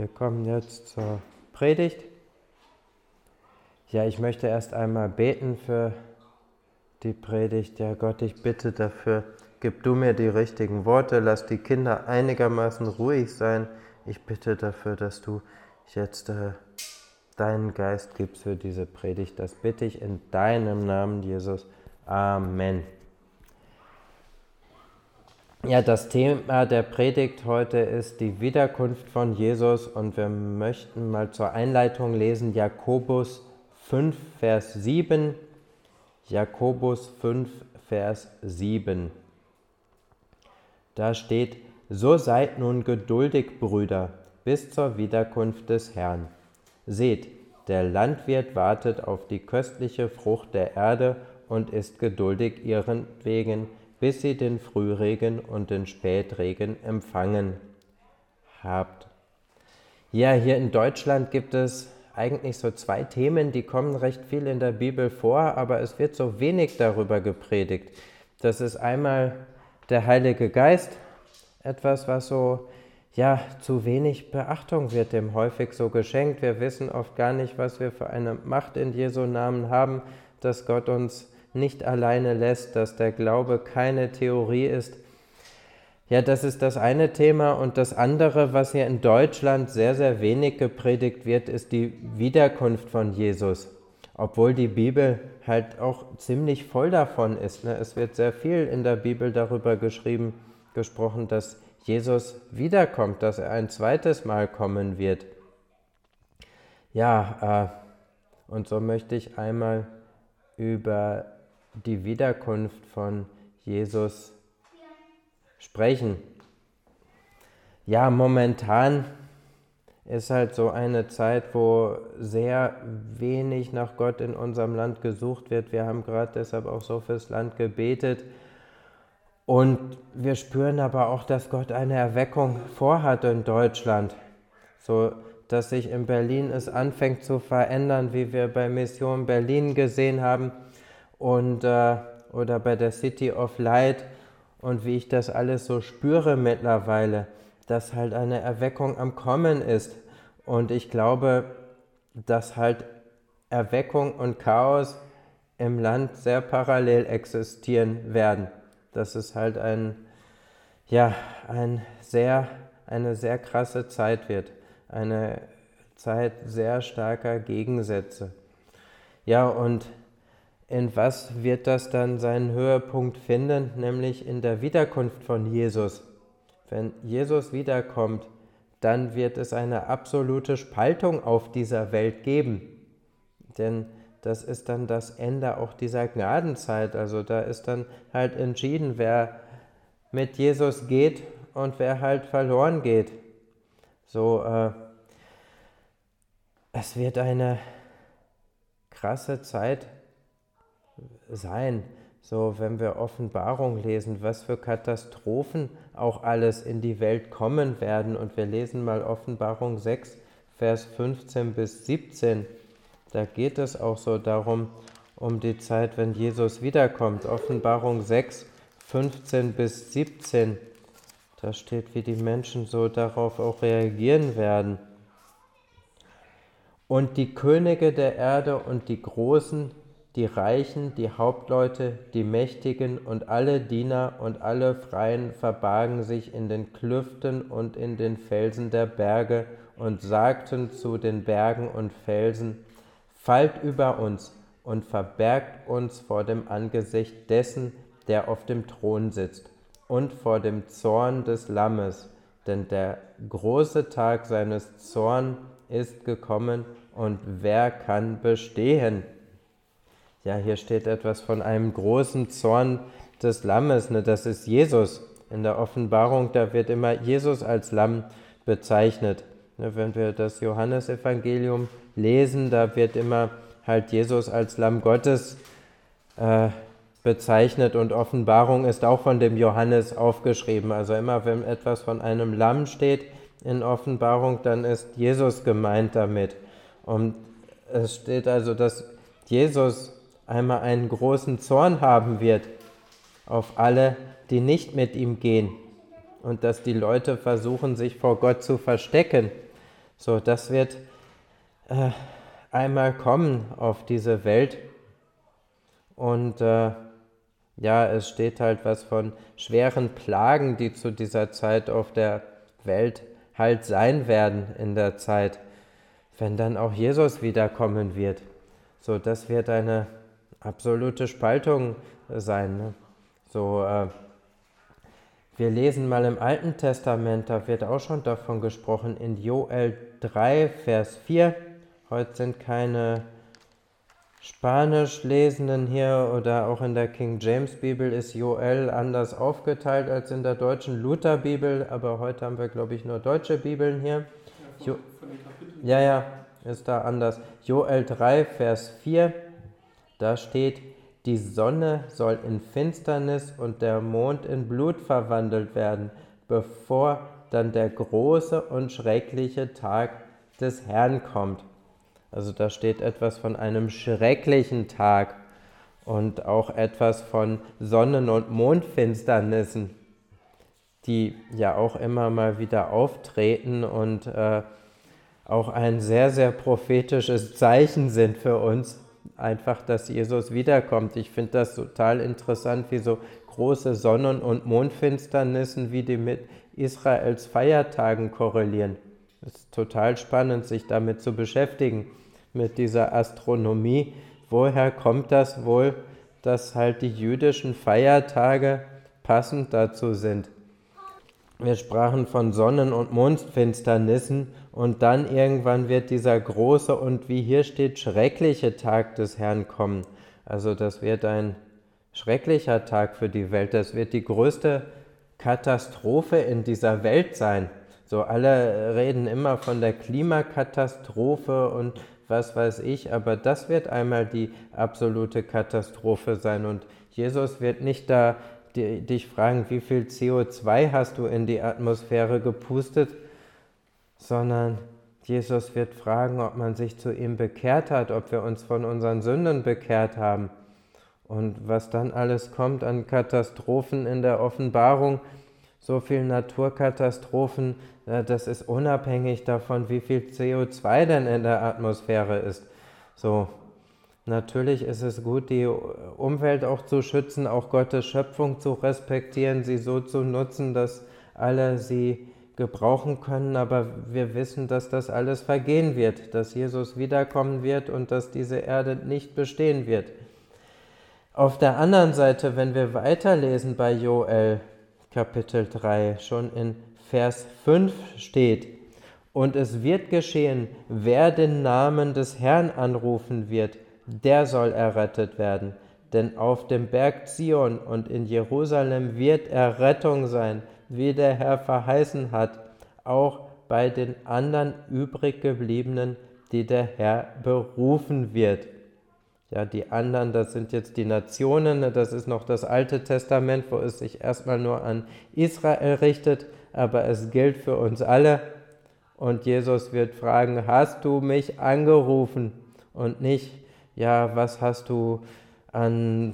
Wir kommen jetzt zur Predigt. Ja, ich möchte erst einmal beten für die Predigt. Ja, Gott, ich bitte dafür, gib du mir die richtigen Worte, lass die Kinder einigermaßen ruhig sein. Ich bitte dafür, dass du jetzt deinen Geist gibst für diese Predigt. Das bitte ich in deinem Namen, Jesus. Amen. Ja, das Thema der Predigt heute ist die Wiederkunft von Jesus und wir möchten mal zur Einleitung lesen Jakobus 5, Vers 7. Jakobus 5, Vers 7. Da steht: So seid nun geduldig, Brüder, bis zur Wiederkunft des Herrn. Seht, der Landwirt wartet auf die köstliche Frucht der Erde und ist geduldig ihretwegen, bis sie den Frühregen und den Spätregen empfangen habt. Ja, hier in Deutschland gibt es eigentlich so zwei Themen, die kommen recht viel in der Bibel vor, aber es wird so wenig darüber gepredigt. Das ist einmal der Heilige Geist, etwas, was so zu wenig Beachtung wird dem häufig so geschenkt. Wir wissen oft gar nicht, was wir für eine Macht in Jesu Namen haben, dass Gott uns nicht alleine lässt, dass der Glaube keine Theorie ist. Ja, das ist das eine Thema. Und das andere, was hier in Deutschland sehr, sehr wenig gepredigt wird, ist die Wiederkunft von Jesus. Obwohl die Bibel halt auch ziemlich voll davon ist. Es wird sehr viel in der Bibel darüber gesprochen, dass Jesus wiederkommt, dass er ein zweites Mal kommen wird. Ja, und so möchte ich einmal über die Wiederkunft von Jesus sprechen. Ja, momentan ist halt so eine Zeit, wo sehr wenig nach Gott in unserem Land gesucht wird. Wir haben gerade deshalb auch so fürs Land gebetet. Und wir spüren aber auch, dass Gott eine Erweckung vorhat in Deutschland. So, dass sich in Berlin es anfängt zu verändern, wie wir bei Mission Berlin gesehen haben. Oder bei der City of Light und wie ich das alles so spüre mittlerweile, dass halt eine Erweckung am Kommen ist. Und ich glaube, dass halt Erweckung und Chaos im Land sehr parallel existieren werden. Dass es halt eine sehr krasse Zeit wird. Eine Zeit sehr starker Gegensätze. Ja, und in was wird das dann seinen Höhepunkt finden? Nämlich in der Wiederkunft von Jesus. Wenn Jesus wiederkommt, dann wird es eine absolute Spaltung auf dieser Welt geben. Denn das ist dann das Ende auch dieser Gnadenzeit. Also da ist dann halt entschieden, wer mit Jesus geht und wer halt verloren geht. So, es wird eine krasse Zeit sein, so wenn wir Offenbarung lesen, was für Katastrophen auch alles in die Welt kommen werden. Und wir lesen mal Offenbarung 6, Vers 15 bis 17. Da geht es auch so darum, um die Zeit, wenn Jesus wiederkommt. Offenbarung 6, 15 bis 17. Da steht, wie die Menschen so darauf auch reagieren werden. Und die Könige der Erde und die Großen, die Reichen, die Hauptleute, die Mächtigen und alle Diener und alle Freien verbargen sich in den Klüften und in den Felsen der Berge und sagten zu den Bergen und Felsen: Fallt über uns und verbergt uns vor dem Angesicht dessen, der auf dem Thron sitzt, und vor dem Zorn des Lammes, denn der große Tag seines Zorns ist gekommen, und wer kann bestehen? Ja, hier steht etwas von einem großen Zorn des Lammes, das ist Jesus. In der Offenbarung, da wird immer Jesus als Lamm bezeichnet. Wenn wir das Johannesevangelium lesen, da wird immer halt Jesus als Lamm Gottes bezeichnet und Offenbarung ist auch von dem Johannes aufgeschrieben. Also immer, wenn etwas von einem Lamm steht in Offenbarung, dann ist Jesus gemeint damit. Und es steht also, dass Jesus einmal einen großen Zorn haben wird auf alle, die nicht mit ihm gehen und dass die Leute versuchen, sich vor Gott zu verstecken. So, das wird einmal kommen auf diese Welt. Und es steht halt was von schweren Plagen, die zu dieser Zeit auf der Welt halt sein werden in der Zeit, wenn dann auch Jesus wiederkommen wird. So, das wird eine absolute Spaltung sein. Ne? So, wir lesen mal im Alten Testament, da wird auch schon davon gesprochen, in Joel 3, Vers 4. Heute sind keine Spanisch Lesenden hier oder auch in der King James Bibel ist Joel anders aufgeteilt als in der deutschen Luther Bibel, aber heute haben wir, glaube ich, nur deutsche Bibeln hier. Ja, von den Kapiteln. Ist da anders. Joel 3, Vers 4, da steht, die Sonne soll in Finsternis und der Mond in Blut verwandelt werden, bevor dann der große und schreckliche Tag des Herrn kommt. Also da steht etwas von einem schrecklichen Tag und auch etwas von Sonnen- und Mondfinsternissen, die ja auch immer mal wieder auftreten und auch ein sehr, sehr prophetisches Zeichen sind für uns, einfach, dass Jesus wiederkommt. Ich finde das total interessant, wie so große Sonnen- und Mondfinsternissen, wie die mit Israels Feiertagen korrelieren. Es ist total spannend, sich damit zu beschäftigen, mit dieser Astronomie. Woher kommt das wohl, dass halt die jüdischen Feiertage passend dazu sind? Wir sprachen von Sonnen- und Mondfinsternissen und dann irgendwann wird dieser große und wie hier steht, schreckliche Tag des Herrn kommen. Also das wird ein schrecklicher Tag für die Welt. Das wird die größte Katastrophe in dieser Welt sein. So, alle reden immer von der Klimakatastrophe und was weiß ich, aber das wird einmal die absolute Katastrophe sein und Jesus wird nicht da dich fragen, wie viel CO2 hast du in die Atmosphäre gepustet, sondern Jesus wird fragen, ob man sich zu ihm bekehrt hat, ob wir uns von unseren Sünden bekehrt haben. Und was dann alles kommt an Katastrophen in der Offenbarung, so viele Naturkatastrophen, das ist unabhängig davon, wie viel CO2 denn in der Atmosphäre ist. So, natürlich ist es gut, die Umwelt auch zu schützen, auch Gottes Schöpfung zu respektieren, sie so zu nutzen, dass alle sie gebrauchen können, aber wir wissen, dass das alles vergehen wird, dass Jesus wiederkommen wird und dass diese Erde nicht bestehen wird. Auf der anderen Seite, wenn wir weiterlesen bei Joel Kapitel 3, schon in Vers 5 steht, und es wird geschehen, wer den Namen des Herrn anrufen wird, der soll errettet werden. Denn auf dem Berg Zion und in Jerusalem wird Errettung sein, wie der Herr verheißen hat, auch bei den anderen übrig gebliebenen, die der Herr berufen wird. Ja, die anderen, das sind jetzt die Nationen, das ist noch das Alte Testament, wo es sich erstmal nur an Israel richtet, aber es gilt für uns alle. Und Jesus wird fragen, hast du mich angerufen? Und nicht, ja, was hast du an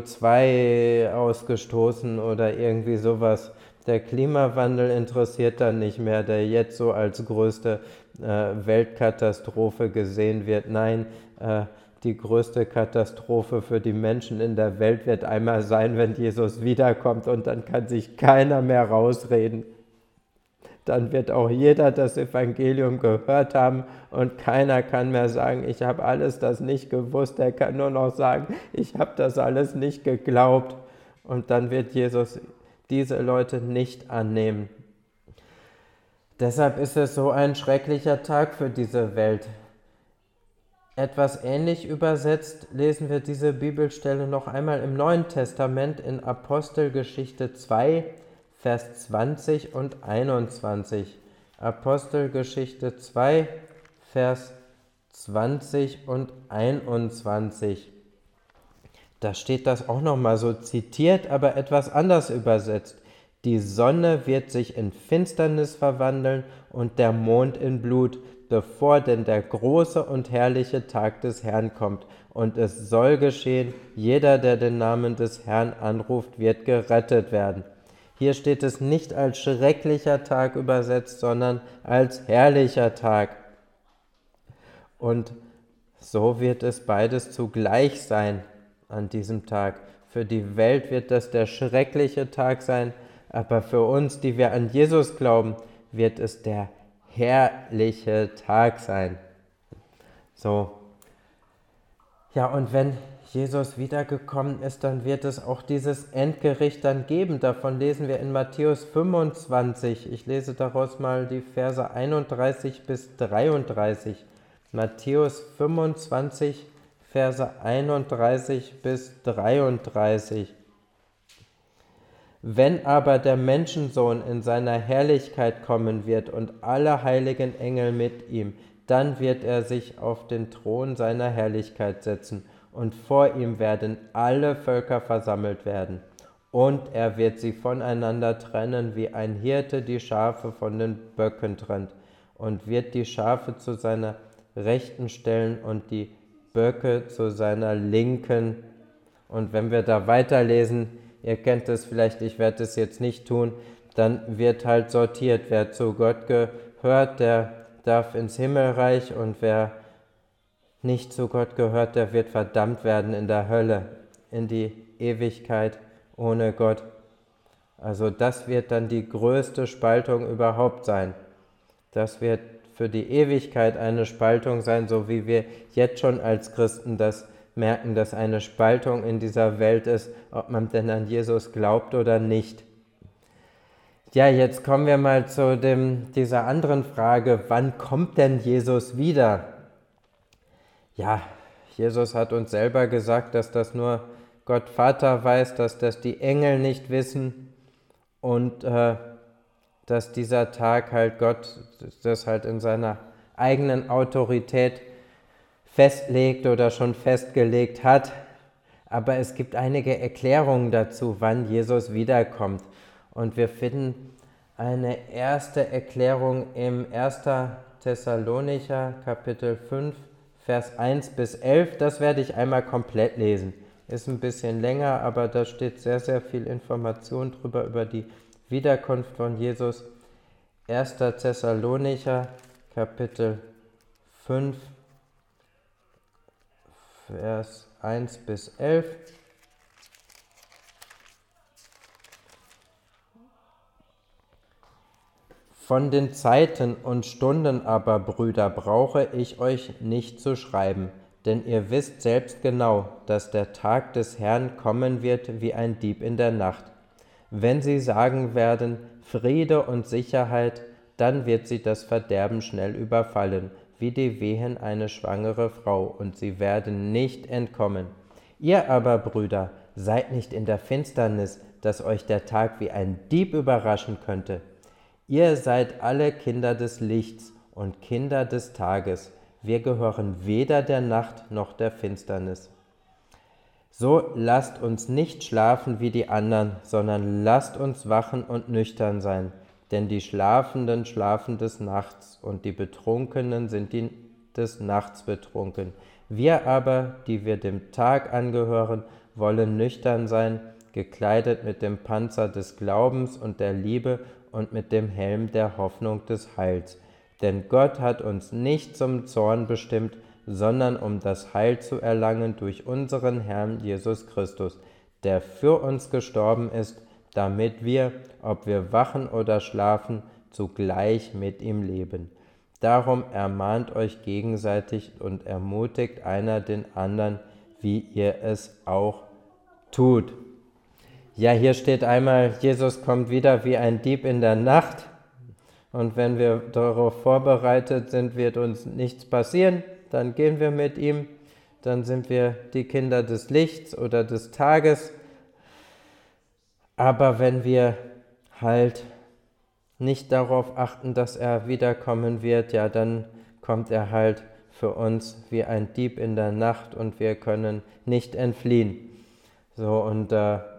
CO2 ausgestoßen oder irgendwie sowas. Der Klimawandel interessiert dann nicht mehr, der jetzt so als größte Weltkatastrophe gesehen wird. Nein, die größte Katastrophe für die Menschen in der Welt wird einmal sein, wenn Jesus wiederkommt und dann kann sich keiner mehr rausreden. Dann wird auch jeder das Evangelium gehört haben und keiner kann mehr sagen, ich habe alles das nicht gewusst. Er kann nur noch sagen, ich habe das alles nicht geglaubt. Und dann wird Jesus diese Leute nicht annehmen. Deshalb ist es so ein schrecklicher Tag für diese Welt. Etwas ähnlich übersetzt lesen wir diese Bibelstelle noch einmal im Neuen Testament in Apostelgeschichte 2, Vers 20 und 21. Apostelgeschichte 2, Vers 20 und 21. Da steht das auch nochmal so zitiert, aber etwas anders übersetzt. Die Sonne wird sich in Finsternis verwandeln und der Mond in Blut, bevor denn der große und herrliche Tag des Herrn kommt. Und es soll geschehen, jeder, der den Namen des Herrn anruft, wird gerettet werden. Hier steht es nicht als schrecklicher Tag übersetzt, sondern als herrlicher Tag. Und so wird es beides zugleich sein an diesem Tag. Für die Welt wird das der schreckliche Tag sein, aber für uns, die wir an Jesus glauben, wird es der herrliche Tag sein. So. Ja, und wenn Jesus wiedergekommen ist, dann wird es auch dieses Endgericht dann geben. Davon lesen wir in Matthäus 25. Ich lese daraus mal die Verse 31 bis 33. Matthäus 25, Verse 31 bis 33. Wenn aber der Menschensohn in seiner Herrlichkeit kommen wird und alle heiligen Engel mit ihm, dann wird er sich auf den Thron seiner Herrlichkeit setzen, und vor ihm werden alle Völker versammelt werden. Und er wird sie voneinander trennen, wie ein Hirte die Schafe von den Böcken trennt, und wird die Schafe zu seiner Rechten stellen und die Böcke zu seiner Linken. Und wenn wir da weiterlesen, ihr kennt es vielleicht, ich werde es jetzt nicht tun, dann wird halt sortiert, wer zu Gott gehört, der darf ins Himmelreich, und wer nicht zu Gott gehört, der wird verdammt werden in der Hölle, in die Ewigkeit ohne Gott. Also das wird dann die größte Spaltung überhaupt sein. Das wird für die Ewigkeit eine Spaltung sein, so wie wir jetzt schon als Christen das merken, dass eine Spaltung in dieser Welt ist, ob man denn an Jesus glaubt oder nicht. Ja, jetzt kommen wir mal zu dieser anderen Frage, wann kommt denn Jesus wieder? Ja, Jesus hat uns selber gesagt, dass das nur Gott Vater weiß, dass das die Engel nicht wissen und dass dieser Tag halt Gott das halt in seiner eigenen Autorität festlegt oder schon festgelegt hat. Aber es gibt einige Erklärungen dazu, wann Jesus wiederkommt. Und wir finden eine erste Erklärung im 1. Thessalonicher Kapitel 5, Vers 1 bis 11, das werde ich einmal komplett lesen. Ist ein bisschen länger, aber da steht sehr, sehr viel Information drüber, über die Wiederkunft von Jesus. 1. Thessalonicher, Kapitel 5, Vers 1 bis 11. Von den Zeiten und Stunden aber, Brüder, brauche ich euch nicht zu schreiben, denn ihr wisst selbst genau, dass der Tag des Herrn kommen wird wie ein Dieb in der Nacht. Wenn sie sagen werden, Friede und Sicherheit, dann wird sie das Verderben schnell überfallen, wie die Wehen eine schwangere Frau, und sie werden nicht entkommen. Ihr aber, Brüder, seid nicht in der Finsternis, dass euch der Tag wie ein Dieb überraschen könnte. Ihr seid alle Kinder des Lichts und Kinder des Tages. Wir gehören weder der Nacht noch der Finsternis. So lasst uns nicht schlafen wie die anderen, sondern lasst uns wachen und nüchtern sein. Denn die Schlafenden schlafen des Nachts und die Betrunkenen sind des Nachts betrunken. Wir aber, die wir dem Tag angehören, wollen nüchtern sein, gekleidet mit dem Panzer des Glaubens und der Liebe und mit dem Helm der Hoffnung des Heils. Denn Gott hat uns nicht zum Zorn bestimmt, sondern um das Heil zu erlangen durch unseren Herrn Jesus Christus, der für uns gestorben ist, damit wir, ob wir wachen oder schlafen, zugleich mit ihm leben. Darum ermahnt euch gegenseitig und ermutigt einer den anderen, wie ihr es auch tut. Ja, hier steht einmal, Jesus kommt wieder wie ein Dieb in der Nacht. Und wenn wir darauf vorbereitet sind, wird uns nichts passieren. Dann gehen wir mit ihm. Dann sind wir die Kinder des Lichts oder des Tages. Aber wenn wir halt nicht darauf achten, dass er wiederkommen wird, ja, dann kommt er halt für uns wie ein Dieb in der Nacht und wir können nicht entfliehen. So, und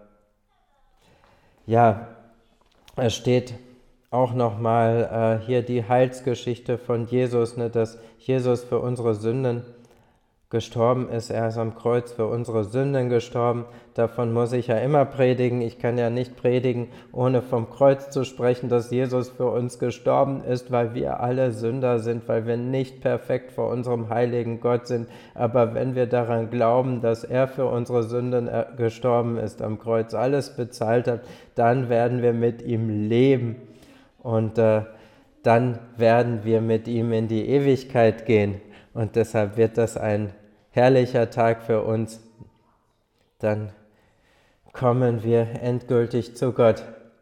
ja, es steht auch nochmal hier die Heilsgeschichte von Jesus, ne, dass Jesus für unsere Sünden gestorben ist. Er ist am Kreuz für unsere Sünden gestorben. Davon muss ich ja immer predigen. Ich kann ja nicht predigen, ohne vom Kreuz zu sprechen, dass Jesus für uns gestorben ist, weil wir alle Sünder sind, weil wir nicht perfekt vor unserem heiligen Gott sind. Aber wenn wir daran glauben, dass er für unsere Sünden gestorben ist, am Kreuz alles bezahlt hat, dann werden wir mit ihm leben. Und dann werden wir mit ihm in die Ewigkeit gehen. Und deshalb wird das ein herrlicher Tag für uns. Dann kommen wir endgültig zu Gott.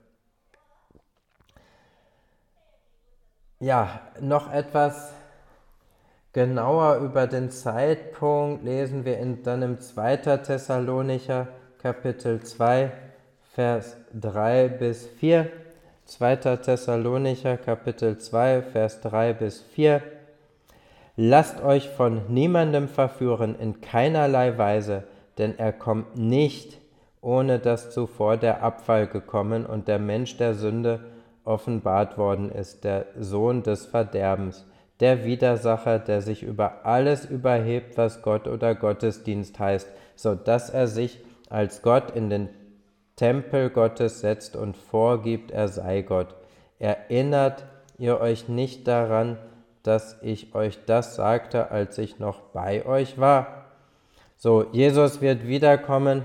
Ja, noch etwas genauer über den Zeitpunkt lesen wir dann im 2. Thessalonicher Kapitel 2, Vers 3 bis 4. 2. Thessalonicher Kapitel 2, Vers 3 bis 4. Lasst euch von niemandem verführen in keinerlei Weise, denn er kommt nicht, ohne dass zuvor der Abfall gekommen und der Mensch der Sünde offenbart worden ist, der Sohn des Verderbens, der Widersacher, der sich über alles überhebt, was Gott oder Gottesdienst heißt, so dass er sich als Gott in den Tempel Gottes setzt und vorgibt, er sei Gott. Erinnert ihr euch nicht daran, dass ich euch das sagte, als ich noch bei euch war? So, Jesus wird wiederkommen,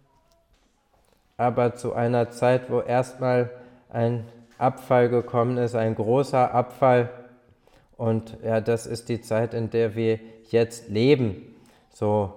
aber zu einer Zeit, wo erstmal ein Abfall gekommen ist, ein großer Abfall. Und ja, das ist die Zeit, in der wir jetzt leben. So,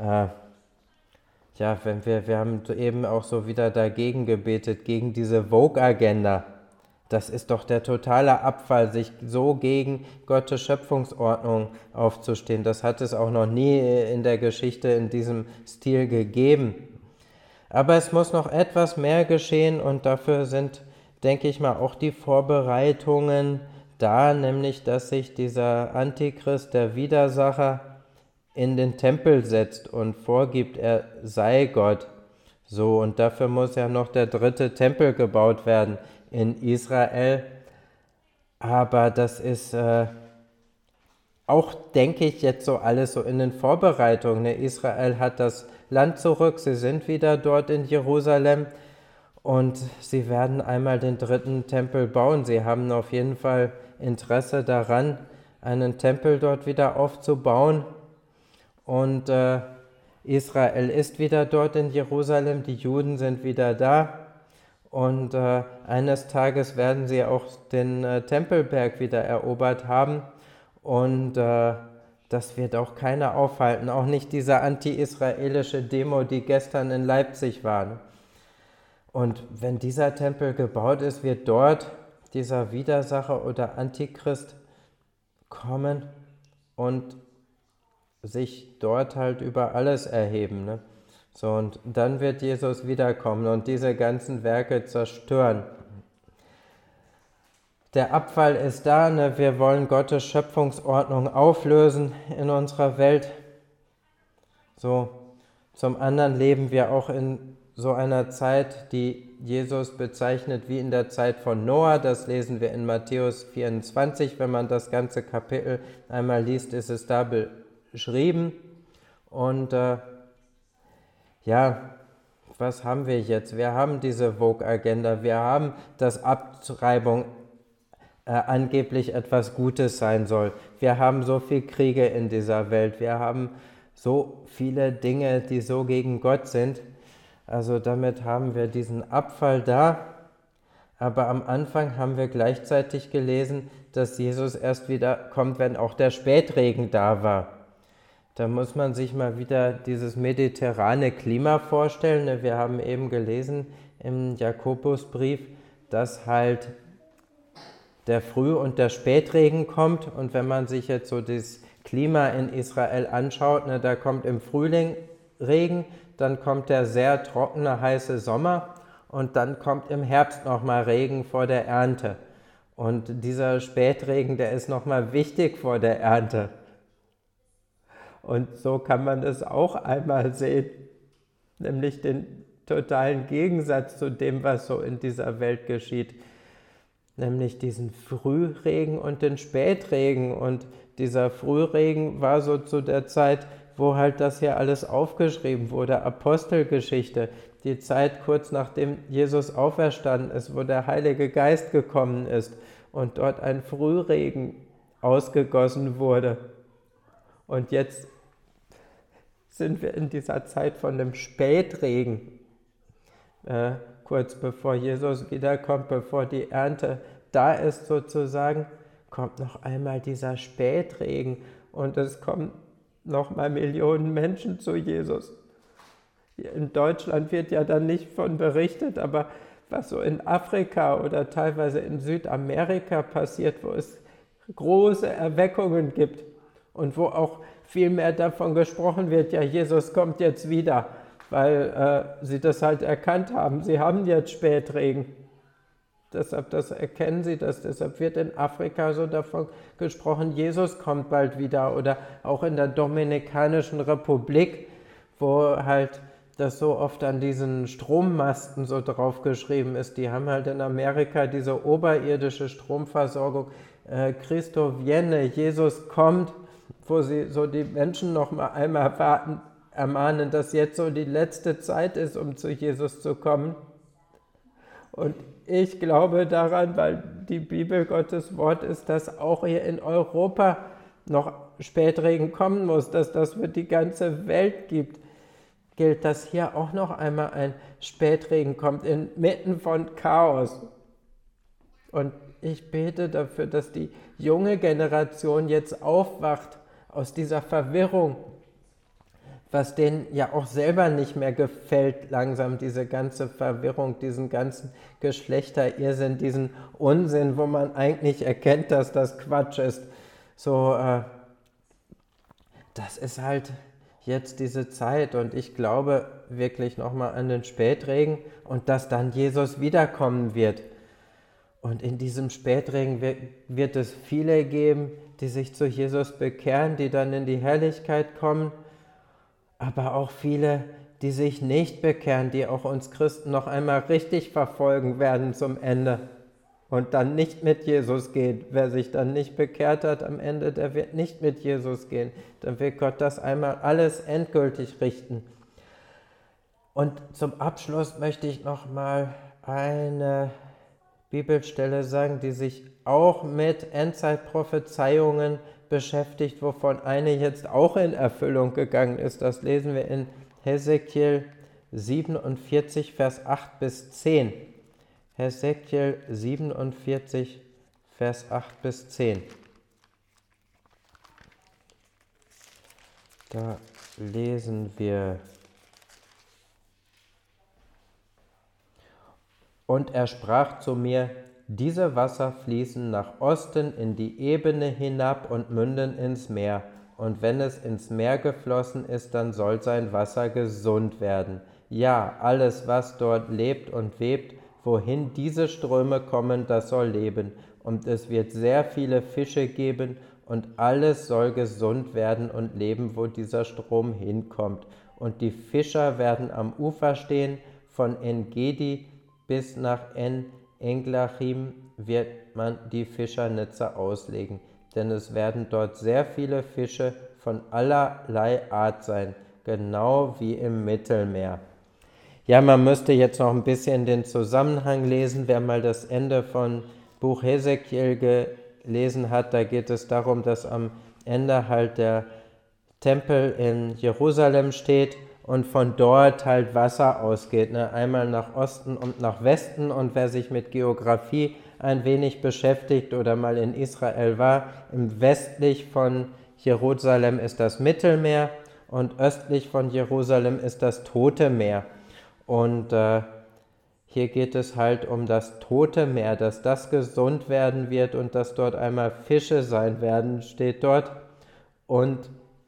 ja, wir haben eben auch so wieder dagegen gebetet, gegen diese Vogue-Agenda. Das ist doch der totale Abfall, sich so gegen Gottes Schöpfungsordnung aufzustehen. Das hat es auch noch nie in der Geschichte in diesem Stil gegeben. Aber es muss noch etwas mehr geschehen und dafür sind, denke ich mal, auch die Vorbereitungen da, nämlich dass sich dieser Antichrist, der Widersacher, in den Tempel setzt und vorgibt, er sei Gott. So, und dafür muss ja noch der 3. Tempel gebaut werden in Israel. Aber das ist auch, denke ich, jetzt so alles so in den Vorbereitungen. Ne? Israel hat das Land zurück, sie sind wieder dort in Jerusalem und sie werden einmal den 3. Tempel bauen. Sie haben auf jeden Fall Interesse daran, einen Tempel dort wieder aufzubauen. Und Israel ist wieder dort in Jerusalem, die Juden sind wieder da. Und eines Tages werden sie auch den Tempelberg wieder erobert haben. Und das wird auch keiner aufhalten, auch nicht diese anti-israelische Demo, die gestern in Leipzig war. Und wenn dieser Tempel gebaut ist, wird dort dieser Widersacher oder Antichrist kommen und sich dort halt über alles erheben. Ne? So, und dann wird Jesus wiederkommen und diese ganzen Werke zerstören. Der Abfall ist da, ne? Wir wollen Gottes Schöpfungsordnung auflösen in unserer Welt. So, zum anderen leben wir auch in so einer Zeit, die Jesus bezeichnet wie in der Zeit von Noah. Das lesen wir in Matthäus 24. Wenn man das ganze Kapitel einmal liest, ist es da beschrieben. Und ja, was haben wir jetzt? Wir haben diese Vogue-Agenda, wir haben, dass Abtreibung angeblich etwas Gutes sein soll. Wir haben so viele Kriege in dieser Welt, wir haben so viele Dinge, die so gegen Gott sind. Also damit haben wir diesen Abfall da. Aber am Anfang haben wir gleichzeitig gelesen, dass Jesus erst wieder kommt, wenn auch der Spätregen da war. Da muss man sich mal wieder dieses mediterrane Klima vorstellen. Wir haben eben gelesen im Jakobusbrief, dass halt der Früh- und der Spätregen kommt. Und wenn man sich jetzt so das Klima in Israel anschaut, da kommt im Frühling Regen, dann kommt der sehr trockene, heiße Sommer und dann kommt im Herbst nochmal Regen vor der Ernte. Und dieser Spätregen, der ist nochmal wichtig vor der Ernte. Und so kann man es auch einmal sehen, nämlich den totalen Gegensatz zu dem, was so in dieser Welt geschieht, nämlich diesen Frühregen und den Spätregen. Und dieser Frühregen war so zu der Zeit, wo halt das hier alles aufgeschrieben wurde, Apostelgeschichte, die Zeit kurz nachdem Jesus auferstanden ist, wo der Heilige Geist gekommen ist und dort ein Frühregen ausgegossen wurde. Und jetzt sind wir in dieser Zeit von dem Spätregen, kurz bevor Jesus wiederkommt, bevor die Ernte da ist sozusagen, kommt noch einmal dieser Spätregen und es kommen nochmal Millionen Menschen zu Jesus. In Deutschland wird ja dann nicht von berichtet, aber was so in Afrika oder teilweise in Südamerika passiert, wo es große Erweckungen gibt und wo auch viel mehr davon gesprochen wird, ja, Jesus kommt jetzt wieder, weil sie das halt erkannt haben. Sie haben jetzt Spätregen. Deshalb, das erkennen sie das. Deshalb wird in Afrika so davon gesprochen, Jesus kommt bald wieder. Oder auch in der Dominikanischen Republik, wo halt das so oft an diesen Strommasten so drauf geschrieben ist. Die haben halt in Amerika diese oberirdische Stromversorgung. Christo viene, Jesus kommt, wo sie so die Menschen noch mal einmal ermahnen, dass jetzt so die letzte Zeit ist, um zu Jesus zu kommen. Und ich glaube daran, weil die Bibel Gottes Wort ist, dass auch hier in Europa noch Spätregen kommen muss, dass das für die ganze Welt gilt, dass hier auch noch einmal ein Spätregen kommt, inmitten von Chaos. Und ich bete dafür, dass die junge Generation jetzt aufwacht aus dieser Verwirrung, was denen ja auch selber nicht mehr gefällt, langsam diese ganze Verwirrung, diesen ganzen Geschlechterirrsinn, diesen Unsinn, wo man eigentlich erkennt, dass das Quatsch ist. So, das ist halt jetzt diese Zeit und ich glaube wirklich nochmal an den Spätregen und dass dann Jesus wiederkommen wird. Und in diesem Spätregen wird es viele geben, die sich zu Jesus bekehren, die dann in die Herrlichkeit kommen, aber auch viele, die sich nicht bekehren, die auch uns Christen noch einmal richtig verfolgen werden zum Ende und dann nicht mit Jesus geht. Wer sich dann nicht bekehrt hat am Ende, der wird nicht mit Jesus gehen. Dann wird Gott das einmal alles endgültig richten. Und zum Abschluss möchte ich noch mal eine Bibelstelle sagen, die sich auch mit Endzeitprophezeiungen beschäftigt, wovon eine jetzt auch in Erfüllung gegangen ist. Das lesen wir in Hesekiel 47, Vers 8 bis 10. Hesekiel 47, Vers 8 bis 10. Da lesen wir: Und er sprach zu mir, diese Wasser fließen nach Osten in die Ebene hinab und münden ins Meer. Und wenn es ins Meer geflossen ist, dann soll sein Wasser gesund werden. Ja, alles, was dort lebt und webt, wohin diese Ströme kommen, das soll leben. Und es wird sehr viele Fische geben, und alles soll gesund werden und leben, wo dieser Strom hinkommt. Und die Fischer werden am Ufer stehen, von En-Gedi bis nach En-Englachim wird man die Fischernetze auslegen, denn es werden dort sehr viele Fische von allerlei Art sein, genau wie im Mittelmeer. Ja, man müsste jetzt noch ein bisschen den Zusammenhang lesen, wer mal das Ende von Buch Hesekiel gelesen hat, da geht es darum, dass am Ende halt der Tempel in Jerusalem steht und von dort halt Wasser ausgeht, ne? Einmal nach Osten und nach Westen. Und wer sich mit Geografie ein wenig beschäftigt oder mal in Israel war, im westlich von Jerusalem ist das Mittelmeer und östlich von Jerusalem ist das Tote Meer. Und hier geht es halt um das Tote Meer, dass das gesund werden wird und dass dort einmal Fische sein werden, steht dort. Und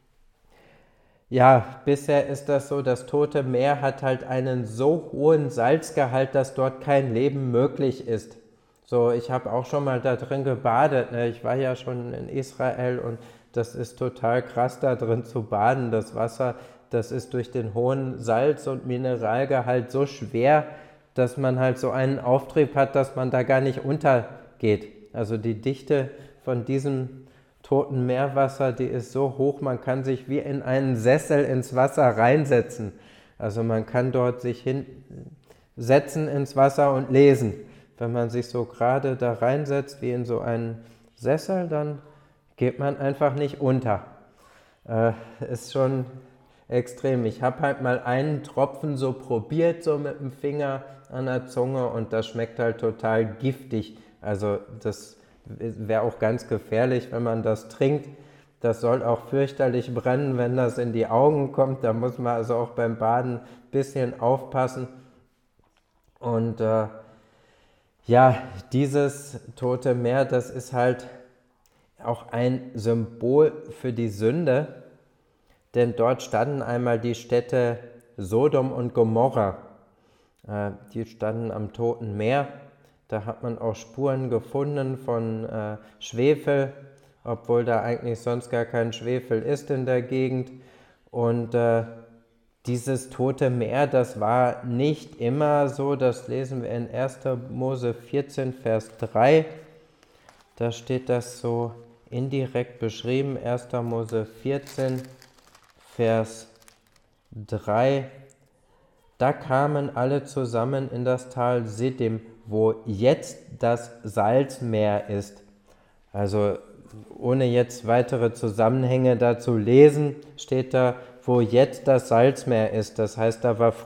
ja, bisher ist das so, das Tote Meer hat halt einen so hohen Salzgehalt, dass dort kein Leben möglich ist. So, ich habe auch schon mal da drin gebadet, ne? Ich war ja schon in Israel und das ist total krass, da drin zu baden. Das Wasser, das ist durch den hohen Salz- und Mineralgehalt so schwer, dass man halt so einen Auftrieb hat, dass man da gar nicht untergeht. Also die Dichte von diesem Toten Meerwasser, die ist so hoch, man kann sich wie in einen Sessel ins Wasser reinsetzen. Also man kann dort sich hinsetzen ins Wasser und lesen. Wenn man sich so gerade da reinsetzt wie in so einen Sessel, dann geht man einfach nicht unter. Ist schon extrem. Ich habe halt mal einen Tropfen so probiert, so mit dem Finger an der Zunge, und das schmeckt halt total giftig. Also das wäre auch ganz gefährlich, wenn man das trinkt. Das soll auch fürchterlich brennen, wenn das in die Augen kommt. Da muss man also auch beim Baden ein bisschen aufpassen. Und ja, dieses Tote Meer, das ist halt auch ein Symbol für die Sünde, denn dort standen einmal die Städte Sodom und Gomorra. Die standen am Toten Meer. Da hat man auch Spuren gefunden von Schwefel, obwohl da eigentlich sonst gar kein Schwefel ist in der Gegend. Und dieses Tote Meer, das war nicht immer so, das lesen wir in 1. Mose 14, Vers 3. Da steht das so indirekt beschrieben, 1. Mose 14, Vers 3. Da kamen alle zusammen in das Tal Siddim, wo jetzt das Salzmeer ist. Also ohne jetzt weitere Zusammenhänge dazu lesen, steht da, wo jetzt das Salzmeer ist. Das heißt,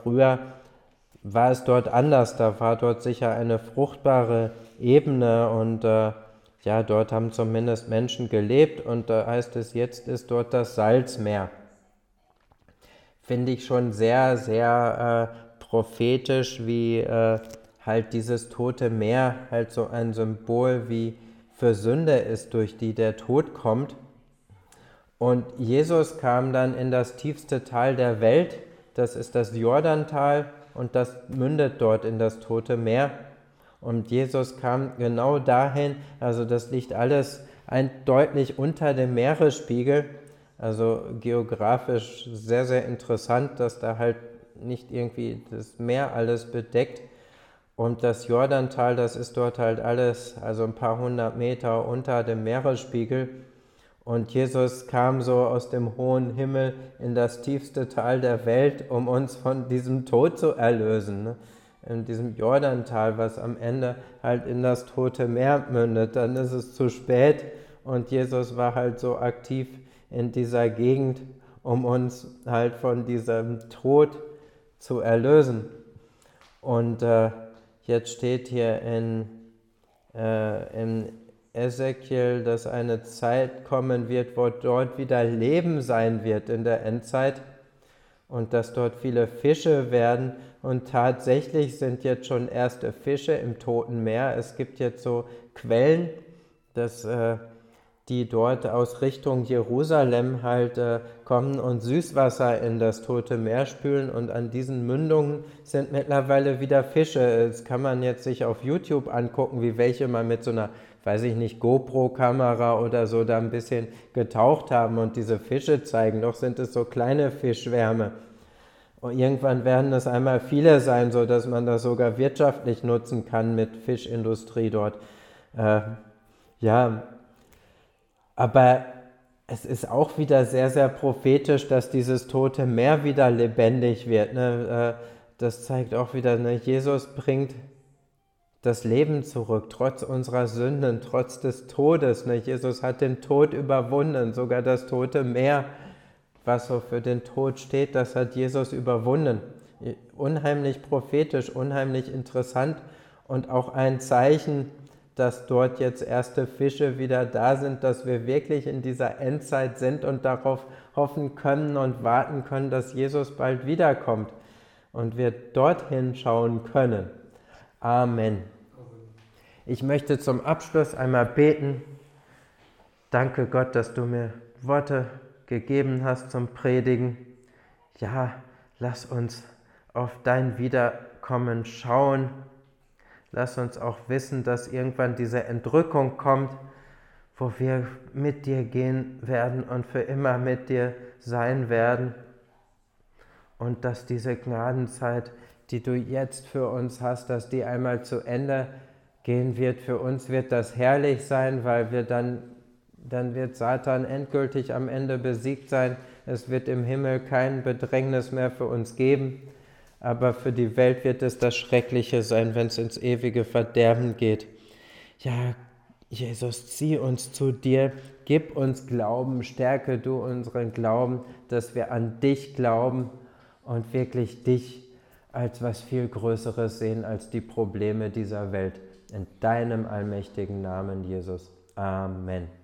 war es dort anders, da war dort sicher eine fruchtbare Ebene und ja, dort haben zumindest Menschen gelebt, und da heißt es, jetzt ist dort das Salzmeer. Finde ich schon sehr, sehr prophetisch, wie halt dieses Tote Meer halt so ein Symbol wie für Sünde ist, durch die der Tod kommt. Und Jesus kam dann in das tiefste Tal der Welt, das ist das Jordantal, und das mündet dort in das Tote Meer. Und Jesus kam genau dahin, also das liegt alles deutlich unter dem Meeresspiegel, also geografisch sehr, sehr interessant, dass da halt nicht irgendwie das Meer alles bedeckt. Und das Jordantal, das ist dort halt alles, also ein paar 100 Meter unter dem Meeresspiegel. Und Jesus kam so aus dem hohen Himmel in das tiefste Tal der Welt, um uns von diesem Tod zu erlösen. Ne? In diesem Jordantal, was am Ende halt in das Tote Meer mündet. Dann ist es zu spät, und Jesus war halt so aktiv in dieser Gegend, um uns halt von diesem Tod zu erlösen. Und jetzt steht hier in Ezekiel, dass eine Zeit kommen wird, wo dort wieder Leben sein wird in der Endzeit und dass dort viele Fische werden. Und tatsächlich sind jetzt schon erste Fische im Toten Meer. Es gibt jetzt so Quellen, die dort aus Richtung Jerusalem halt kommen und Süßwasser in das Tote Meer spülen, und an diesen Mündungen sind mittlerweile wieder Fische. Das kann man jetzt sich auf YouTube angucken, wie welche mal mit so einer, weiß ich nicht, GoPro-Kamera oder so da ein bisschen getaucht haben und diese Fische zeigen. Noch sind es so kleine Fischschwärme. Und irgendwann werden es einmal viele sein, sodass man das sogar wirtschaftlich nutzen kann mit Fischindustrie dort. Ja, aber es ist auch wieder sehr, sehr prophetisch, dass dieses Tote Meer wieder lebendig wird. Ne? Das zeigt auch wieder, ne? Jesus bringt das Leben zurück, trotz unserer Sünden, trotz des Todes. Ne? Jesus hat den Tod überwunden, sogar das Tote Meer, was so für den Tod steht, das hat Jesus überwunden. Unheimlich prophetisch, unheimlich interessant und auch ein Zeichen, dass dort jetzt erste Fische wieder da sind, dass wir wirklich in dieser Endzeit sind und darauf hoffen können und warten können, dass Jesus bald wiederkommt und wir dorthin schauen können. Amen. Ich möchte zum Abschluss einmal beten. Danke Gott, dass du mir Worte gegeben hast zum Predigen. Ja, lass uns auf dein Wiederkommen schauen. Lass uns auch wissen, dass irgendwann diese Entrückung kommt, wo wir mit dir gehen werden und für immer mit dir sein werden. Und dass diese Gnadenzeit, die du jetzt für uns hast, dass die einmal zu Ende gehen wird. Für uns wird das herrlich sein, weil wir dann dann wird Satan endgültig am Ende besiegt sein. Es wird im Himmel kein Bedrängnis mehr für uns geben, aber für die Welt wird es das Schreckliche sein, wenn es ins ewige Verderben geht. Ja, Jesus, zieh uns zu dir, gib uns Glauben, stärke du unseren Glauben, dass wir an dich glauben und wirklich dich als was viel Größeres sehen als die Probleme dieser Welt. In deinem allmächtigen Namen, Jesus. Amen.